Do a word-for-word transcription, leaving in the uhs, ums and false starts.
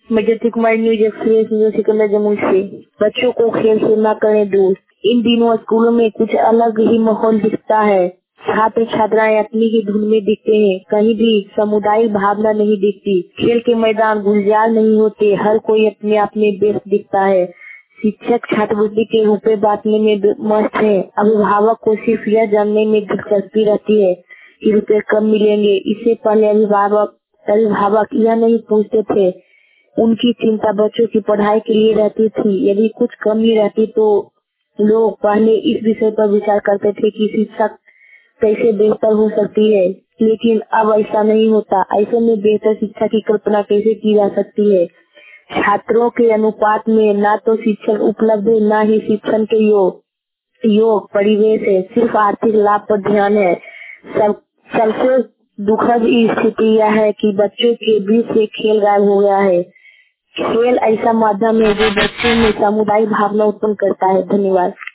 मैं Jyoti Kumari, News Express, news Sikandar Jamui से। बच्चों को खेल से न करें दूर। इन दिनों स्कूलों में कुछ अलग ही माहौल दिखता है। छात्र छात्राएं अपनी ही धुन में दिखते हैं, कहीं भी सामुदायिक भावना नहीं दिखती। खेल के मैदान गुलजार नहीं होते, हर कोई अपने आप में व्यस्त दिखता है। शिक्षक छात्रवृत्ति के रुपए बांटने में मस्त है। अभिभावक को सिर्फ यह जानने में दिलचस्पी रहती है कि रुपए कब मिलेंगे। इससे पहले अभिभावक अभिभावक यह नहीं पूछते थे, उनकी चिंता बच्चों की पढ़ाई के लिए रहती थी। यदि कुछ कमी रहती तो लोग पहले इस विषय पर विचार करते थे कि शिक्षा कैसे बेहतर हो सकती है, लेकिन अब ऐसा नहीं होता। ऐसे में बेहतर शिक्षा की कल्पना कैसे की जा सकती है। छात्रों के अनुपात में न तो शिक्षक उपलब्ध है, न ही शिक्षण के योग योग परिवेश है। सिर्फ आर्थिक लाभ पर ध्यान है। सब सबसे दुखद स्थिति यह है कि बच्चों के बीच से खेल गायब हो गया है। खेल ऐसा माध्यम है जो बच्चों में सामुदायिक भावना उत्पन्न करता है। धन्यवाद।